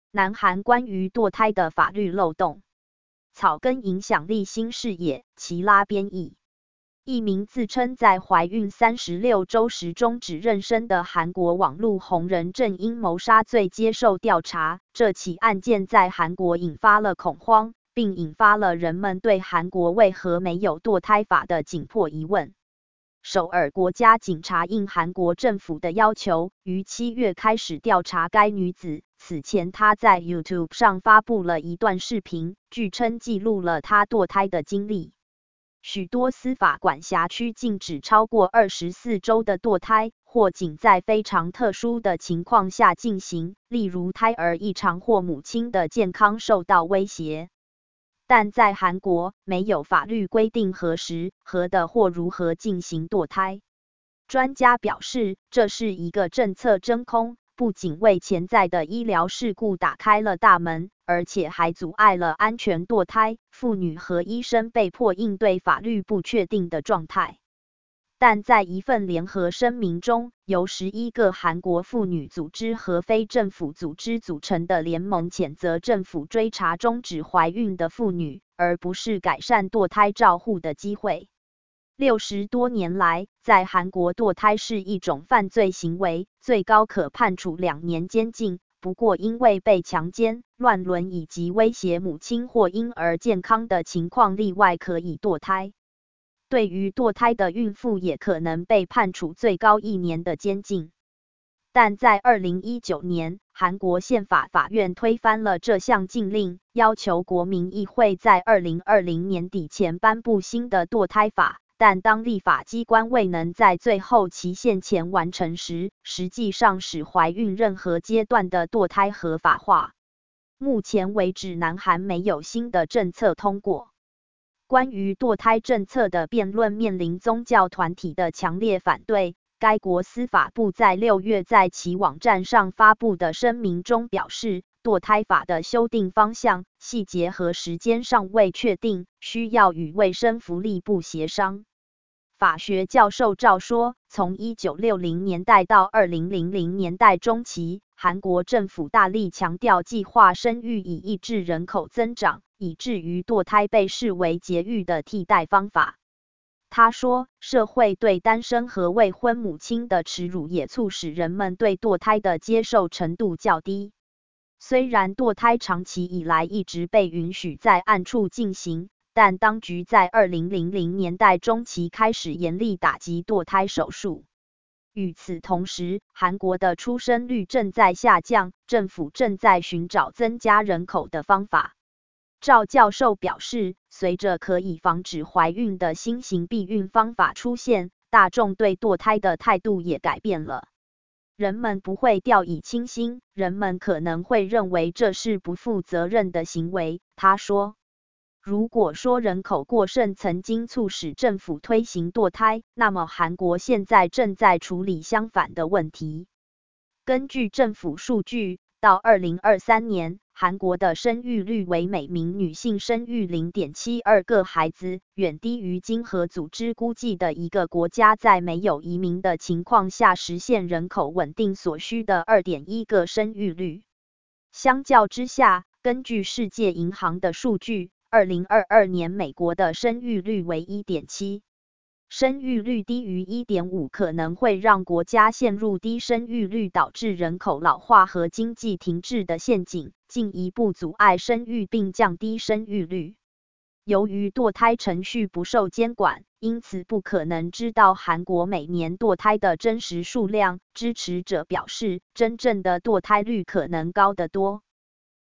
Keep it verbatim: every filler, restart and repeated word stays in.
南韩关于堕胎的法律漏洞。草根影响力新视野，齐拉编译。一名自称在怀孕三十六周时终止妊娠的韩国网络红人正因谋杀罪接受调查。这起案件在韩国引发了恐慌，并引发了人们对韩国为何没有堕胎法的紧迫疑问。首尔国家警察应韩国政府的要求，于七月开始调查该女子。此前，她在 YouTube 上发布了一段视频，据称记录了她堕胎的经历。许多司法管辖区禁止超过二十四周的堕胎，或仅在非常特殊的情况下进行，例如胎儿异常或母亲的健康受到威胁。但在韩国，没有法律规定何时、何的或如何进行堕胎。专家表示，这是一个政策真空，不仅为潜在的医疗事故打开了大门，而且还阻碍了安全堕胎。妇女和医生被迫应对法律不确定的状态。但在一份联合声明中，由十一个韩国妇女组织和非政府组织组成的联盟谴责政府追查终止怀孕的妇女，而不是改善堕胎照护的机会。六十多年来，在韩国堕胎是一种犯罪行为，最高可判处两年监禁。不过因为被强奸、乱伦以及威胁母亲或婴儿健康的情况例外可以堕胎。对于堕胎的孕妇也可能被判处最高一年的监禁。但在二零一九年，韩国宪法法院推翻了这项禁令，要求国民议会在二零二零年底前颁布新的堕胎法。但当立法机关未能在最后期限前完成时，实际上使怀孕任何阶段的堕胎合法化。目前为止，南韩没有新的政策通过。关于堕胎政策的辩论面临宗教团体的强烈反对。该国司法部在六月在其网站上发布的声明中表示，堕胎法的修订方向、细节和时间尚未确定，需要与卫生福利部协商。法学教授赵说，从一九六零年代到二零零零年代中期，韩国政府大力强调计划生育以抑制人口增长，以至于堕胎被视为节育的替代方法。他说，社会对单身和未婚母亲的耻辱也促使人们对堕胎的接受程度较低。虽然堕胎长期以来一直被允许在暗处进行，但当局在二零零零年代中期开始严厉打击堕胎手术。与此同时，韩国的出生率正在下降，政府正在寻找增加人口的方法。赵教授表示，随着可以防止怀孕的新型避孕方法出现，大众对堕胎的态度也改变了。人们不会掉以轻心，人们可能会认为这是不负责任的行为。他说，如果说人口过剩曾经促使政府推行堕胎，那么韩国现在正在处理相反的问题。根据政府数据，到二零二三年，韩国的生育率为每名女性生育 零点七二 个孩子，远低于经合组织估计的一个国家在没有移民的情况下实现人口稳定所需的 二点一 个生育率。相较之下，根据世界银行的数据，二零二二年美国的生育率为 一点七。生育率低于 一点五 可能会让国家陷入低生育率导致人口老化和经济停滞的陷阱，进一步阻碍生育并降低生育率。由于堕胎程序不受监管，因此不可能知道韩国每年堕胎的真实数量。支持者表示，真正的堕胎率可能高得多。